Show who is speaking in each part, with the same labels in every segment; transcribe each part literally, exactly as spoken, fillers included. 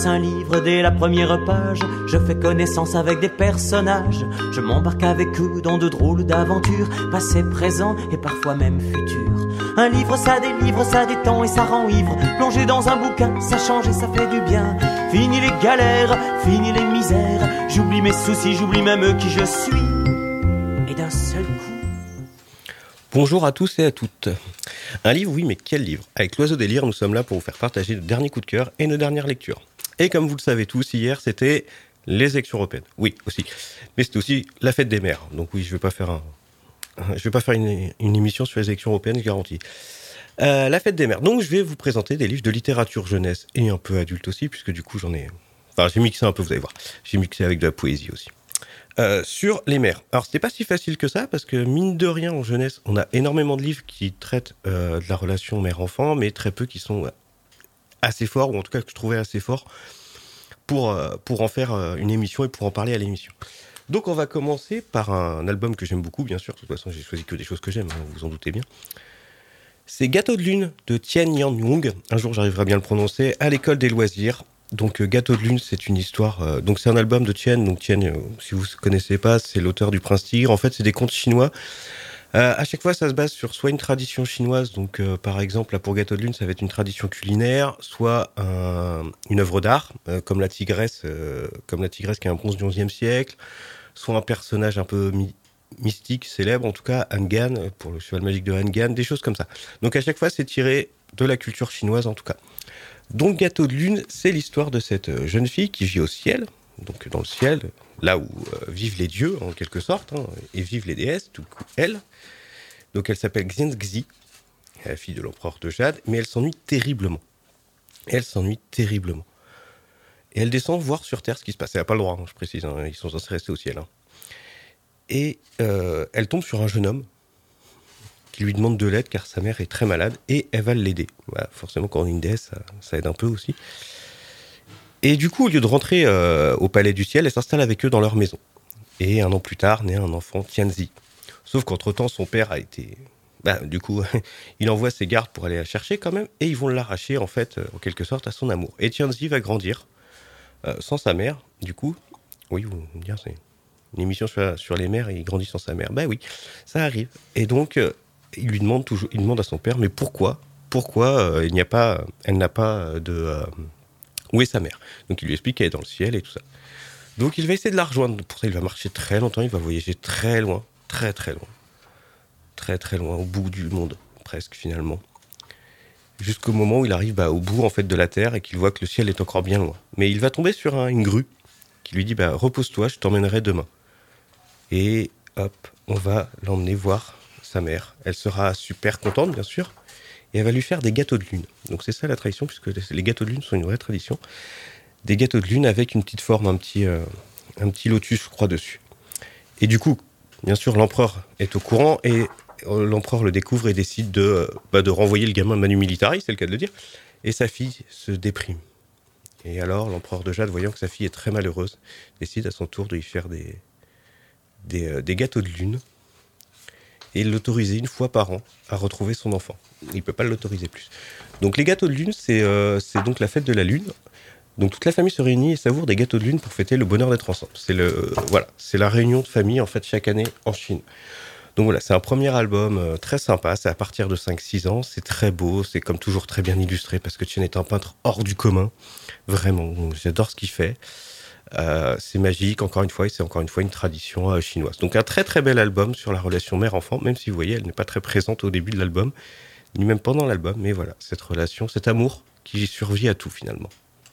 Speaker 1: commence un livre dès la première page. Je fais connaissance avec des personnages. Je m'embarque avec eux dans de drôles d'aventures, passé, présent et parfois même futur. Un livre ça délivre, ça détend et ça rend ivre. Plongé dans un bouquin, ça change et ça fait du bien. Fini les galères, fini les misères. J'oublie mes soucis, j'oublie même qui je suis. Et d'un seul coup...
Speaker 2: Bonjour à tous et à toutes. Un livre, oui, mais quel livre ? Avec l'Oiseau des Lyres, nous sommes là pour vous faire partager nos derniers coups de cœur et nos dernières lectures. Et comme vous le savez tous, hier, c'était les élections européennes. Oui, aussi. Mais c'était aussi la fête des mères. Donc oui, je ne vais pas faire, un... je vais pas faire une... une émission sur les élections européennes, je garantis. Euh, la fête des mères. Donc je vais vous présenter des livres de littérature jeunesse et un peu adulte aussi, puisque du coup, j'en ai... Enfin, j'ai mixé un peu, vous allez voir. J'ai mixé avec de la poésie aussi. Euh, sur les mères. Alors, c'était pas si facile que ça, parce que mine de rien, en jeunesse, on a énormément de livres qui traitent euh, de la relation mère-enfant, mais très peu qui sont euh, assez forts, ou en tout cas que je trouvais assez forts, pour, euh, pour en faire euh, une émission et pour en parler à l'émission. Donc, on va commencer par un album que j'aime beaucoup, bien sûr. De toute façon, j'ai choisi que des choses que j'aime, hein, vous vous en doutez bien. C'est Gâteau de Lune de Tien Yan Young. Un jour, j'arriverai bien à le prononcer, à l'école des loisirs. Donc euh, Gâteau de Lune, c'est une histoire... Euh, donc c'est un album de Tien. Donc Tien, euh, si vous ne connaissez pas, c'est l'auteur du Prince Tigre. En fait, c'est des contes chinois. Euh, à chaque fois, ça se base sur soit une tradition chinoise. Donc euh, par exemple, là, pour Gâteau de Lune, ça va être une tradition culinaire, soit un, une œuvre d'art, euh, comme la tigresse, euh, comme la tigresse qui est un bronze du onzième siècle, soit un personnage un peu mi- mystique, célèbre, en tout cas, Han Gan, pour le cheval magique de Han Gan, des choses comme ça. Donc à chaque fois, c'est tiré de la culture chinoise, en tout cas. Donc Gâteau de Lune, c'est l'histoire de cette jeune fille qui vit au ciel, donc dans le ciel, là où euh, vivent les dieux en quelque sorte, hein, et vivent les déesses, tout coup elle. Donc elle s'appelle Xianxi, la fille de l'empereur de Jade, mais elle s'ennuie terriblement. Elle s'ennuie terriblement. Et elle descend voir sur Terre ce qui se passe. Elle n'a pas le droit, hein, je précise, hein, ils sont censés rester au ciel. Hein. Et euh, elle tombe sur un jeune homme qui lui demande de l'aide car sa mère est très malade et elle va l'aider. Voilà, forcément, quand on est une déesse, ça, ça aide un peu aussi. Et du coup, au lieu de rentrer euh, au palais du ciel, elle s'installe avec eux dans leur maison. Et un an plus tard, naît un enfant, Tianzi. Sauf qu'entre-temps, son père a été... Bah, du coup, il envoie ses gardes pour aller la chercher quand même et ils vont l'arracher, en fait, en quelque sorte, à son amour. Et Tianzi va grandir euh, sans sa mère, du coup. Oui, vous me dire, c'est une émission sur, sur les mères et il grandit sans sa mère. Bah oui, ça arrive. Et donc... Euh, Il lui demande toujours, il demande à son père, mais pourquoi, pourquoi euh, il n'y a pas, elle n'a pas de, euh, où est sa mère ? Donc il lui explique qu'elle est dans le ciel et tout ça. Donc il va essayer de la rejoindre. Pour ça, il va marcher très longtemps, il va voyager très loin, très très loin, très très loin, au bout du monde, presque finalement, jusqu'au moment où il arrive bah, au bout en fait de la terre et qu'il voit que le ciel est encore bien loin. Mais il va tomber sur un, une grue qui lui dit bah, repose-toi, je t'emmènerai demain. Et hop, on va l'emmener voir sa mère. Elle sera super contente, bien sûr, et elle va lui faire des gâteaux de lune. Donc c'est ça la tradition, puisque les gâteaux de lune sont une vraie tradition. Des gâteaux de lune avec une petite forme, un petit, euh, un petit lotus, je crois, dessus. Et du coup, bien sûr, l'empereur est au courant, et euh, l'empereur le découvre et décide de, euh, bah, de renvoyer le gamin manu militari, c'est le cas de le dire, et sa fille se déprime. Et alors, l'empereur de Jade, voyant que sa fille est très malheureuse, décide à son tour de lui faire des, des, euh, des gâteaux de lune, et l'autoriser une fois par an à retrouver son enfant. Il ne peut pas l'autoriser plus. Donc les gâteaux de lune, c'est, euh, c'est donc la fête de la lune. Donc toute la famille se réunit et savoure des gâteaux de lune pour fêter le bonheur d'être ensemble. C'est, le, euh, voilà, c'est la réunion de famille en fait chaque année en Chine. Donc voilà, c'est un premier album euh, très sympa, c'est à partir de cinq six ans, c'est très beau, c'est comme toujours très bien illustré parce que Tien est un peintre hors du commun. Vraiment, j'adore ce qu'il fait. Euh, c'est magique, encore une fois, et c'est encore une fois une tradition euh, chinoise. Donc un très très bel album sur la relation mère-enfant, même si vous voyez, elle n'est pas très présente au début de l'album, ni même pendant l'album, mais voilà, cette relation, cet amour qui survit à tout finalement.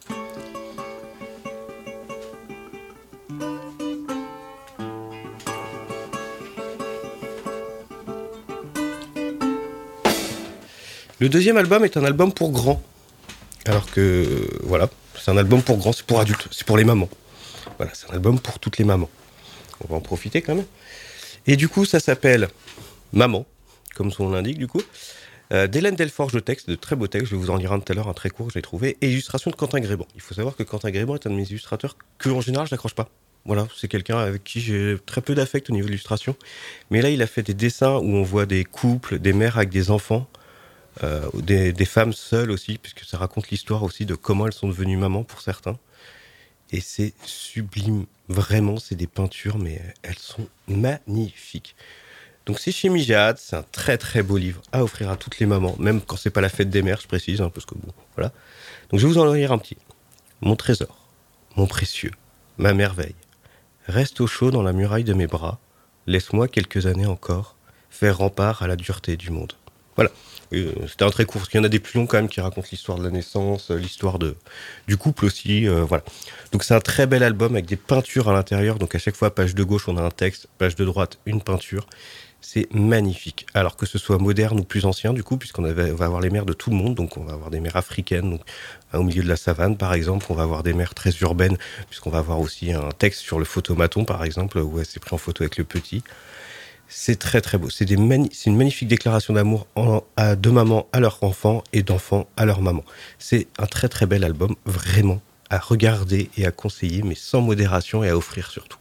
Speaker 2: Le deuxième album est un album pour grands, alors que, euh, voilà, c'est un album pour grands, c'est pour adultes, c'est pour les mamans. Voilà, c'est un album pour toutes les mamans. On va en profiter quand même. Et du coup, ça s'appelle Maman, comme son nom l'indique du coup. Euh, d'Hélène Delforge de texte, de très beaux textes. Je vais vous en lire un tout à l'heure, un très court, je l'ai trouvé. Et illustration de Quentin Gréban. Il faut savoir que Quentin Gréban est un de mes illustrateurs que, en général, je n'accroche pas. Voilà, c'est quelqu'un avec qui j'ai très peu d'affect au niveau de l'illustration. Mais là, il a fait des dessins où on voit des couples, des mères avec des enfants. euh, des, des femmes seules aussi, puisque ça raconte l'histoire aussi de comment elles sont devenues mamans pour certains. Et c'est sublime, vraiment, c'est des peintures, mais elles sont magnifiques. Donc c'est chez Mijade, c'est un très très beau livre à offrir à toutes les mamans, même quand c'est pas la fête des mères, je précise, hein, parce que bon, voilà. Donc je vais vous en lire un petit. Mon trésor, mon précieux, ma merveille, reste au chaud dans la muraille de mes bras, laisse-moi quelques années encore faire rempart à la dureté du monde. Voilà. Euh, c'était un très court, parce qu'il y en a des plus longs quand même qui racontent l'histoire de la naissance, euh, l'histoire de, du couple aussi, euh, voilà. Donc c'est un très bel album avec des peintures à l'intérieur, donc à chaque fois, page de gauche, on a un texte, page de droite, une peinture. C'est magnifique. Alors que ce soit moderne ou plus ancien, du coup, puisqu'on avait, on va avoir les mers de tout le monde, donc on va avoir des mers africaines, donc au milieu de la savane, par exemple, on va avoir des mers très urbaines, puisqu'on va avoir aussi un texte sur le photomaton, par exemple, où elle s'est pris en photo avec le petit. C'est très très beau. C'est, des mani- c'est une magnifique déclaration d'amour en, à, de mamans à leurs enfants et d'enfants à leur maman. C'est un très très bel album, vraiment à regarder et à conseiller, mais sans modération et à offrir surtout.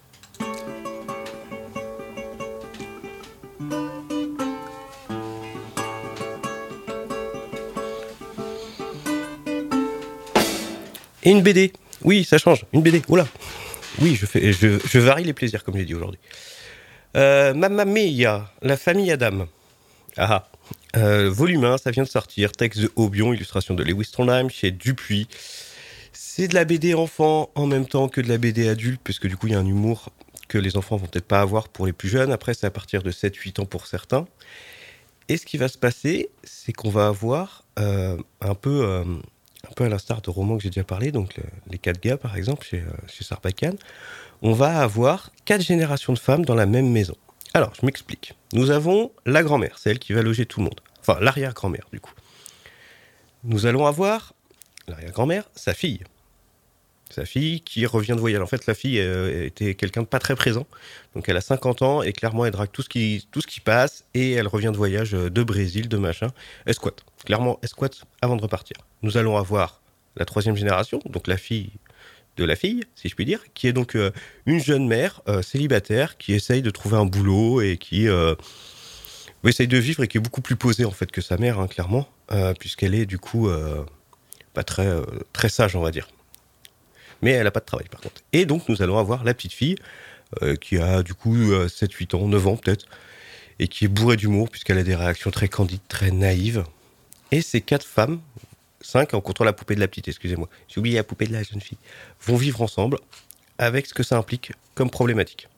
Speaker 2: Et une B D. Oui, ça change. Une B D. Oula. Oui, je, fais, je, je varie les plaisirs, comme j'ai dit aujourd'hui. Euh, Mamma Mia, la famille Adam. Ah, euh, volume un, ça vient de sortir. Texte de Aubion, illustration de Lewis Trondheim chez Dupuis. C'est de la B D enfant en même temps que de la B D adulte, puisque du coup, il y a un humour que les enfants vont peut-être pas avoir pour les plus jeunes. Après, c'est à partir de sept huit ans pour certains. Et ce qui va se passer, c'est qu'on va avoir euh, un peu... Euh, un peu à l'instar de romans que j'ai déjà parlé, donc le, les quatre gars par exemple chez, euh, chez Sarbacane, on va avoir quatre générations de femmes dans la même maison. Alors, je m'explique. Nous avons la grand-mère, c'est elle qui va loger tout le monde. Enfin, l'arrière-grand-mère du coup. Nous allons avoir, l'arrière-grand-mère, sa fille. Sa fille qui revient de voyage. En fait, la fille euh, était quelqu'un de pas très présent. Donc elle a cinquante ans et clairement elle drague tout ce qui, tout ce qui passe et elle revient de voyage de Brésil, de machin. Elle squatte. Clairement, elle squatte avant de repartir. Nous allons avoir la troisième génération, donc la fille de la fille, si je puis dire, qui est donc euh, une jeune mère euh, célibataire qui essaye de trouver un boulot et qui euh, essaye de vivre et qui est beaucoup plus posée en fait que sa mère, hein, clairement, euh, puisqu'elle est du coup euh, pas très, euh, très sage, on va dire. Mais elle n'a pas de travail par contre. Et donc nous allons avoir la petite fille euh, qui a du coup euh, sept huit ans, neuf ans peut-être, et qui est bourrée d'humour puisqu'elle a des réactions très candides, très naïves. Et ces quatre femmes, cinq en comptant la poupée de la petite, excusez-moi, j'ai oublié la poupée de la jeune fille, vont vivre ensemble avec ce que ça implique comme problématique.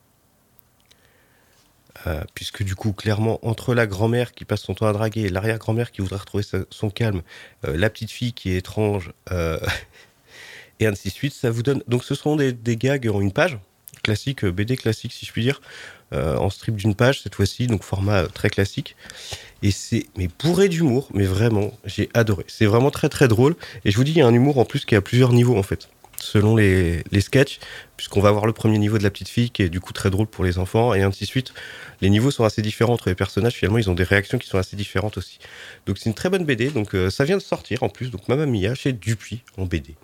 Speaker 2: Euh, puisque du coup, clairement, entre la grand-mère qui passe son temps à draguer, l'arrière-grand-mère qui voudrait retrouver sa, son calme, euh, la petite fille qui est étrange... Euh, et ainsi de suite, ça vous donne... Donc ce seront des, des gags en une page, classique, B D classique si je puis dire, euh, en strip d'une page cette fois-ci, donc format très classique. Et c'est mais bourré d'humour, mais vraiment, j'ai adoré. C'est vraiment très très drôle, et je vous dis, il y a un humour en plus qui est à plusieurs niveaux en fait, selon les, les sketchs, puisqu'on va avoir le premier niveau de la petite fille qui est du coup très drôle pour les enfants, et ainsi de suite. Les niveaux sont assez différents entre les personnages, finalement ils ont des réactions qui sont assez différentes aussi. Donc c'est une très bonne B D, donc euh, ça vient de sortir en plus, donc Mamma Mia chez Dupuis en B D.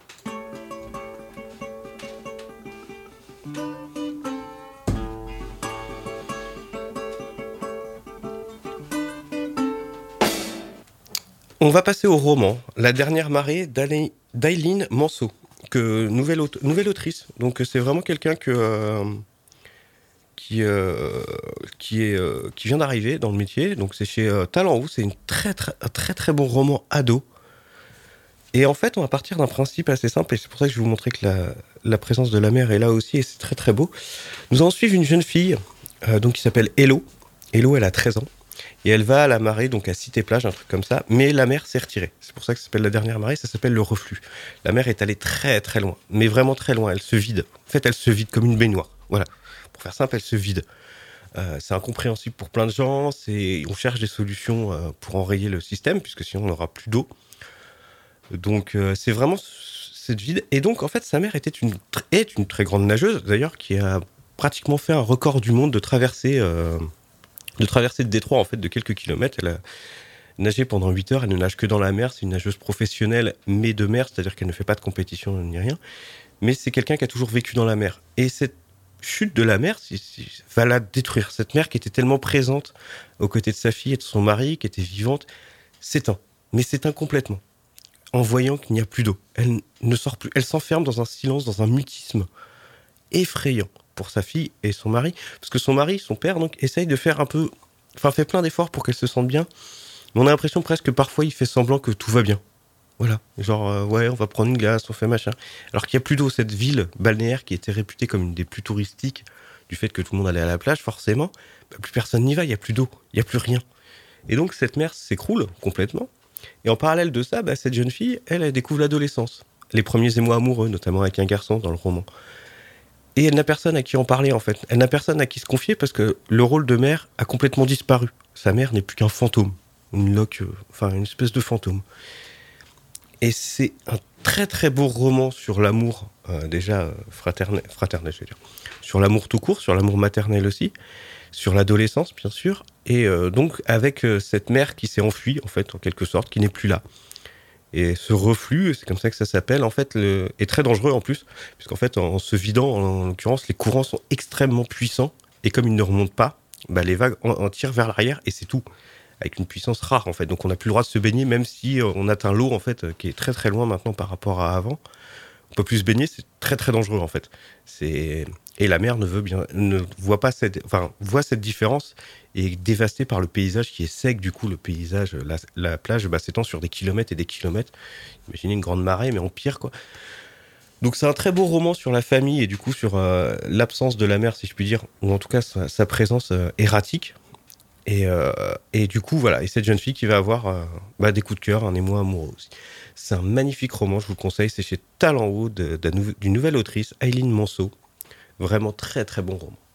Speaker 2: On va passer au roman, La dernière marée d'Aileen Manceau, que nouvelle, aut- nouvelle autrice. Donc c'est vraiment quelqu'un que, euh, qui, euh, qui, est, euh, qui vient d'arriver dans le métier. Donc c'est chez euh, Talent Haut, c'est une très, très, un très très bon roman ado. Et en fait, on va partir d'un principe assez simple, et c'est pour ça que je vais vous montrer que la, la présence de la mère est là aussi, et c'est très très beau. Nous allons suivre une jeune fille euh, donc, qui s'appelle Hello. Hello, elle a treize ans. Et elle va à la marée, donc à Cité-Plage, un truc comme ça. Mais la mer s'est retirée. C'est pour ça que ça s'appelle la dernière marée, ça s'appelle le reflux. La mer est allée très très loin, mais vraiment très loin. Elle se vide. En fait, elle se vide comme une baignoire. Voilà. Pour faire simple, elle se vide. Euh, c'est incompréhensible pour plein de gens. C'est... On cherche des solutions euh, pour enrayer le système, puisque sinon on n'aura plus d'eau. Donc euh, c'est vraiment cette vide. Et donc, en fait, sa mère était une, est une très grande nageuse, d'ailleurs, qui a pratiquement fait un record du monde de traverser... Euh, de traverser le détroit en fait de quelques kilomètres. Elle a nagé pendant huit heures, elle ne nage que dans la mer, c'est une nageuse professionnelle mais de mer, c'est-à-dire qu'elle ne fait pas de compétition ni rien, mais c'est quelqu'un qui a toujours vécu dans la mer. Et cette chute de la mer c'est, c'est, va la détruire. Cette mère qui était tellement présente aux côtés de sa fille et de son mari, qui était vivante, s'éteint. Mais s'éteint complètement. En voyant qu'il n'y a plus d'eau. Elle ne sort plus. Elle s'enferme dans un silence, dans un mutisme effrayant pour sa fille et son mari. Parce que son mari, son père, donc, essaye de faire un peu... Enfin, fait plein d'efforts pour qu'elle se sente bien. Mais on a l'impression presque que parfois, il fait semblant que tout va bien. Voilà. Genre, euh, ouais, on va prendre une glace, on fait machin. Alors qu'il n'y a plus d'eau. Cette ville balnéaire qui était réputée comme une des plus touristiques, du fait que tout le monde allait à la plage, forcément, bah, plus personne n'y va, il n'y a plus d'eau, il n'y a plus rien. Et donc, cette mer s'écroule complètement. Et en parallèle de ça, bah, cette jeune fille, elle, elle découvre l'adolescence. Les premiers émois amoureux, notamment avec un garçon dans le roman. Et elle n'a personne à qui en parler, en fait. Elle n'a personne à qui se confier parce que le rôle de mère a complètement disparu. Sa mère n'est plus qu'un fantôme. Une loque, euh, enfin, une espèce de fantôme. Et c'est un très très beau roman sur l'amour, euh, déjà euh, fraternel, fraternel, je veux dire. Sur l'amour tout court, sur l'amour maternel aussi. Sur l'adolescence, bien sûr. Et euh, donc, avec euh, cette mère qui s'est enfuie, en fait, en quelque sorte, qui n'est plus là. Et ce reflux, c'est comme ça que ça s'appelle, en fait, le... est très dangereux en plus, puisqu'en fait, en, en se vidant, en, en l'occurrence, les courants sont extrêmement puissants, et comme ils ne remontent pas, bah, les vagues en, en tirent vers l'arrière, et c'est tout, avec une puissance rare, en fait. Donc on n'a plus le droit de se baigner, même si euh, on atteint l'eau, en fait, euh, qui est très très loin maintenant par rapport à avant. On peut plus se baigner, c'est très très dangereux, en fait. C'est... Et la mer ne veut bien, ne voit pas cette, enfin, voit cette différence et est dévastée par le paysage qui est sec. Du coup, le paysage, la, la plage, bah, s'étend sur des kilomètres et des kilomètres. Imaginez une grande marée, mais en pire, quoi. Donc, c'est un très beau roman sur la famille et du coup sur euh, l'absence de la mer, si je puis dire, ou en tout cas sa, sa présence euh, erratique. Et, euh, et du coup, voilà. Et cette jeune fille qui va avoir euh, bah, des coups de cœur, un émoi amoureux aussi. C'est un magnifique roman, je vous le conseille. C'est chez Talent Haut de, de, de, d'une nouvelle autrice, Aileen Monceau. Vraiment très très bon roman.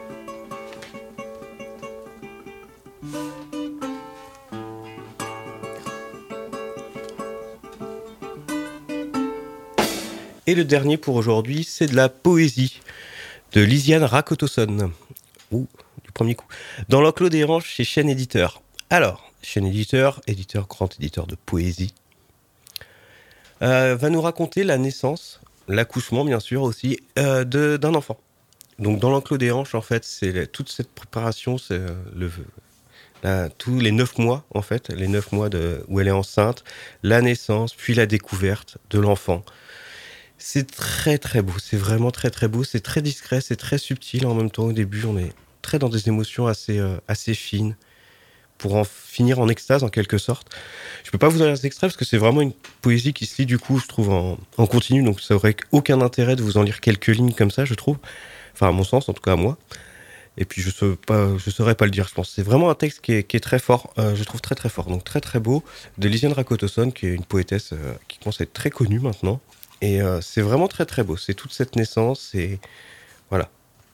Speaker 2: Et le dernier pour aujourd'hui, c'est de la poésie de Lisiane Rakotosson. Ouh, du premier coup. Dans l'enclos des ranges chez Chêne Éditeur. Alors, Chêne Éditeur, éditeur, grand éditeur de poésie, euh, va nous raconter la naissance, l'accouchement bien sûr aussi, euh, de, d'un enfant. Donc dans l'enclos des hanches, en fait, c'est toute cette préparation, c'est le, la, tous les neuf mois, en fait, les neuf mois de, où elle est enceinte, la naissance, puis la découverte de l'enfant. C'est très très beau, c'est vraiment très très beau, c'est très discret, c'est très subtil en même temps. Au début, on est très dans des émotions assez, euh, assez fines, pour en finir en extase en quelque sorte. Je peux pas vous donner des extraits parce que c'est vraiment une poésie qui se lit du coup, je trouve, en, en continu, donc ça aurait aucun intérêt de vous en lire quelques lignes comme ça, je trouve. Enfin, à mon sens, en tout cas à moi. Et puis, je ne pas, je saurais pas le dire, je pense. C'est vraiment un texte qui est, qui est très fort, euh, je trouve très très fort. Donc, très très beau, de Lisiane Rakotosson, qui est une poétesse euh, qui commence à être très connue maintenant. Et euh, c'est vraiment très très beau. C'est toute cette naissance, et voilà.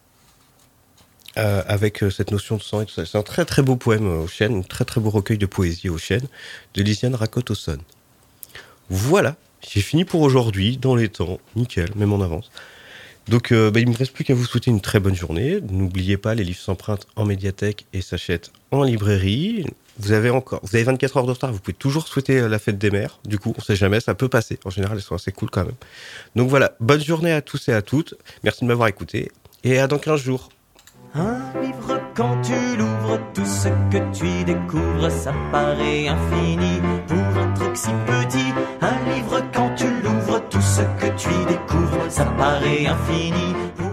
Speaker 2: Euh, avec euh, cette notion de sang et tout ça. C'est un très très beau poème euh, au Chêne, un très très beau recueil de poésie au Chêne, de Lisiane Rakotosson. Voilà, j'ai fini pour aujourd'hui, dans les temps, nickel, même en avance. Donc, euh, bah, il ne me reste plus qu'à vous souhaiter une très bonne journée. N'oubliez pas, les livres s'empruntent en médiathèque et s'achètent en librairie. Vous avez encore, vous avez vingt-quatre heures de retard, vous pouvez toujours souhaiter la fête des mères. Du coup, on ne sait jamais, ça peut passer. En général, elles sont assez cool quand même. Donc voilà, bonne journée à tous et à toutes. Merci de m'avoir écouté et à dans quinze jours.
Speaker 1: Un livre, quand tu l'ouvres, tout ce que tu y découvres, ça paraît infini pour un truc si petit. Un livre, quand tu l'ouvres, tout ce que tu y découvres, ça paraît infini pour